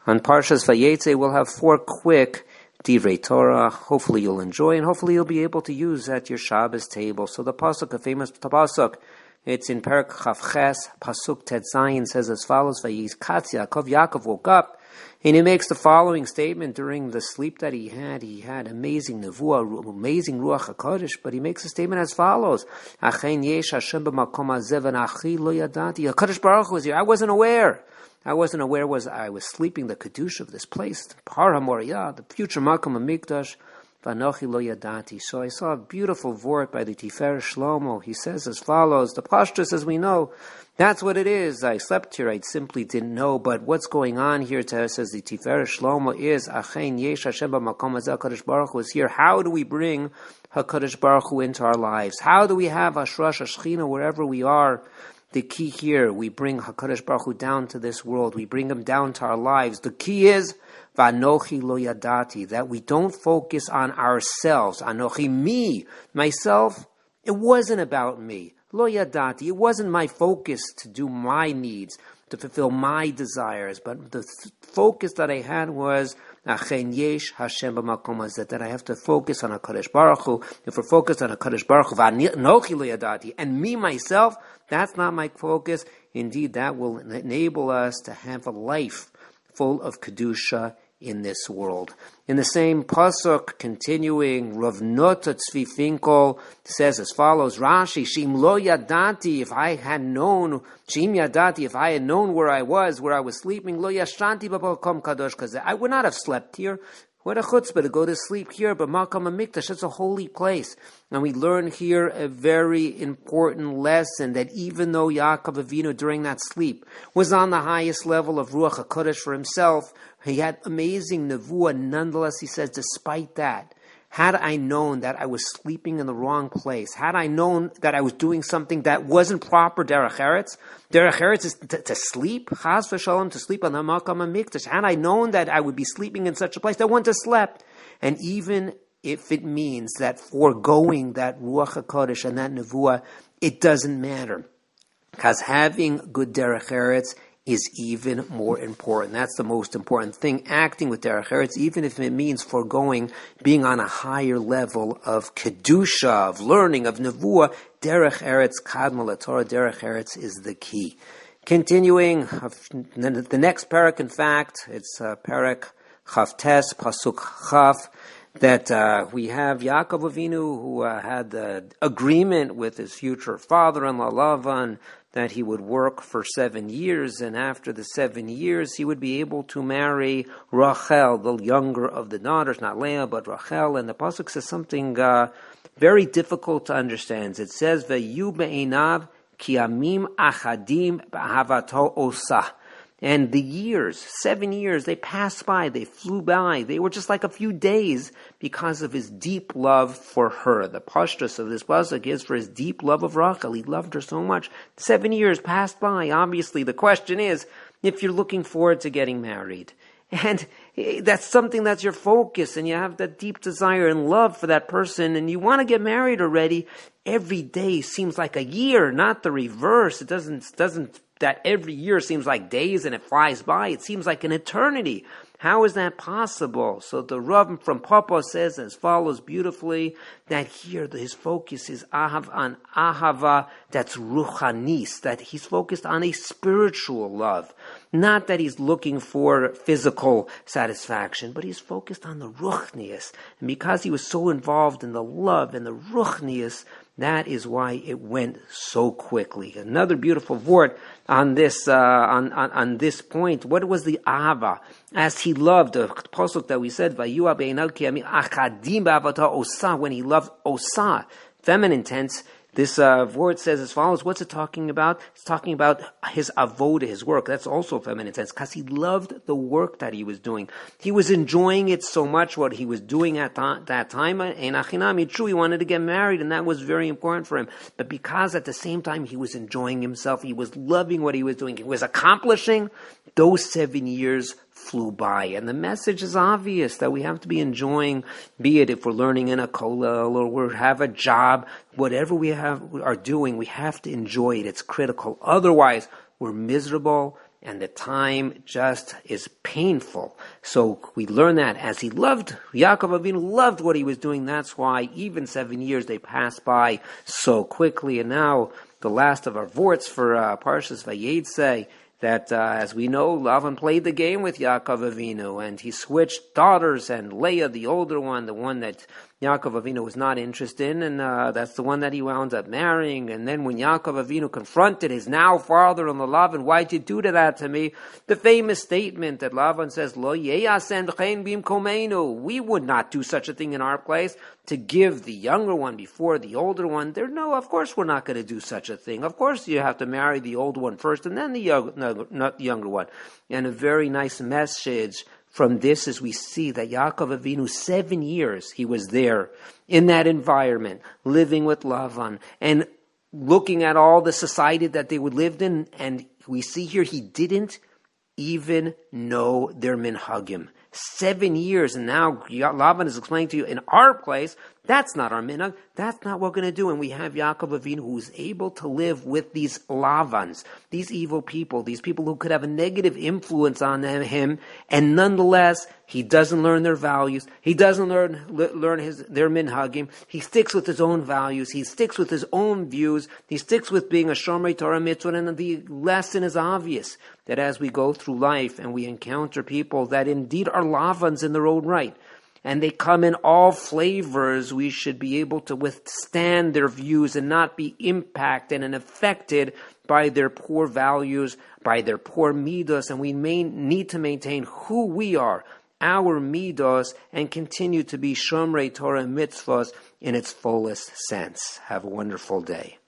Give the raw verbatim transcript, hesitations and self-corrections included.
On Parshas Vayetze, we'll have four quick Divrei Torah. Hopefully you'll enjoy, and hopefully you'll be able to use at your Shabbos table. So the pasuk, a famous pasuk, it's in Perek Chavches, pasuk Tet Zayin, says as follows: Vayizkatz Yaakov. Yaakov woke up, and he makes the following statement during the sleep that he had. He had amazing nevuah, amazing ruach hakodesh, but he makes a statement as follows: Achen yesh Hashem b'makom hazeh v'anachi lo yadati. HaKadosh Baruch Hu was here. I wasn't aware. I wasn't aware was I was sleeping the kedusha of this place, Har HaMoriah, the future Makom HaMikdash, v'anochi lo yadati. So I saw a beautiful vort by the Tiferes Shlomo. He says as follows: the pashtus, as we know, that's what it is. I slept here. I simply didn't know. But what's going on here, says the Tiferes Shlomo, is Achen yesh Hashem b'makom hazeh. HaKadosh Baruch Hu is here. How do we bring HaKadosh Baruch Hu into our lives? How do we have Hashrash Hashchina wherever we are? The key here, we bring HaKadosh Baruch Hu down to this world. We bring him down to our lives. The key is Vanochi lo yadati, that we don't focus on ourselves. Anochi, me, myself. It wasn't about me. Lo yadati, it wasn't my focus to do my needs, to fulfill my desires. But the th- focus that I had was Achen yesh Hashem b'makom hazeh, that I have to focus on HaKadosh Baruch Hu. If we're focused on HaKadosh Baruch Hu, Vanochi lo yadati, and me, myself, that's not my focus. Indeed, that will enable us to have a life full of Kedusha in this world. In the same pasuk, continuing, Rav Nota Tzvi Finkel says as follows: Rashi, Shim lo yadati, if I had known, Shim yadati, if I had known where I was, where I was sleeping, lo yashanti b'makom kadosh kazeh, I would not have slept here. What a chutzpah to go to sleep here, but Makom HaMikdash, it's a holy place. And we learn here a very important lesson, that even though Yaakov Avinu during that sleep was on the highest level of Ruach HaKodesh for himself, he had amazing nevuah. Nonetheless, he says, despite that, had I known that I was sleeping in the wrong place, had I known that I was doing something that wasn't proper derech eretz, derech eretz is to, to sleep, chas v'shalom, to sleep on the Makom HaMikdash. Had I known that I would be sleeping in such a place, I wouldn't have slept. And even if it means that foregoing that Ruach HaKodesh and that nevuah, it doesn't matter. Because having good derech eretz is even more important. That's the most important thing. Acting with derech eretz, even if it means foregoing being on a higher level of kedusha, of learning, of nevuah, derech eretz, kadma l'Torah, derech eretz is the key. Continuing, the next parak, in fact, it's uh, parak Chavtes, pasuk Chav, that uh, we have Yaakov Avinu, who uh, had the agreement with his future father-in-law Lavan that he would work for seven years, and after the seven years he would be able to marry Rachel, the younger of the daughters, not Leah, but Rachel. And the pasuk says something uh, very difficult to understand. It says, Ve'yu be'einav ki amim achadim b'ahavato osah. And the years, seven years, they passed by, they flew by. They were just like a few days because of his deep love for her. The pashtus of this pasuk is for his deep love of Rachel. He loved her so much. Seven years passed by. Obviously, the question is, if you're looking forward to getting married, and that's something that's your focus, and you have that deep desire and love for that person, and you want to get married already, every day seems like a year, not the reverse. It doesn't, doesn't, that every year seems like days and it flies by. It seems like an eternity. How is that possible? So the Rav from Papa says as follows beautifully, that here his focus is ahav on ahava, that's ruchanis, that he's focused on a spiritual love. Not that he's looking for physical satisfaction, but he's focused on the ruchnius. And because he was so involved in the love and the ruchnius, that is why it went so quickly. Another beautiful word on this uh, on, on on this point. What was the ahava? As he loved the pasuk that we said, "Vayua be'einav ki amim achadim ba'avata osah," when he loved osah, feminine tense. This uh, word says as follows. What's it talking about? It's talking about his avoda, his work. That's also feminine tense, because he loved the work that he was doing. He was enjoying it so much, what he was doing at th- that time. In Achinami, true, he wanted to get married, and that was very important for him. But because at the same time he was enjoying himself, he was loving what he was doing, he was accomplishing, those seven years flew by. And the message is obvious, that we have to be enjoying, be it if we're learning in a kollel or we have a job, whatever we have are doing, we have to enjoy it. It's critical. Otherwise, we're miserable and the time just is painful. So we learn that as he loved, Yaakov Avinu loved what he was doing. That's why even seven years they passed by so quickly. And now the last of our vorts for uh, Parshas Vayetze, that uh, as we know, Lavan played the game with Yaakov Avinu, and he switched daughters, and Leah, the older one, the one that Yaakov Avinu was not interested in, and uh, that's the one that he wound up marrying. And then when Yaakov Avinu confronted his now father-in-law Lavan, why'd you do that to me? The famous statement that Lavan says, Lo yeyasen v'chein bimkomeinu, we would not do such a thing in our place, to give the younger one before the older one. There, no, of course we're not going to do such a thing. Of course you have to marry the old one first, and then the young, no, not the younger one. And a very nice message from this is we see that Yaakov Avinu, seven years he was there in that environment, living with Lavan and looking at all the society that they would lived in. And we see here he didn't even know their minhagim. Seven years, and now Lavan is explaining to you, in our place, that's not our minhag, that's not what we're going to do. And we have Yaakov Avinu who is able to live with these Lavans, these evil people, these people who could have a negative influence on him, and nonetheless, he doesn't learn their values, he doesn't learn learn his their minhagim, he sticks with his own values, he sticks with his own views, he sticks with being a Shomrei Torah Mitzvah, and the lesson is obvious, that as we go through life and we encounter people that indeed are Lavans in their own right, and they come in all flavors, we should be able to withstand their views and not be impacted and affected by their poor values, by their poor midos, and we may need to maintain who we are, our midos, and continue to be Shomrei Torah mitzvahs in its fullest sense. Have a wonderful day.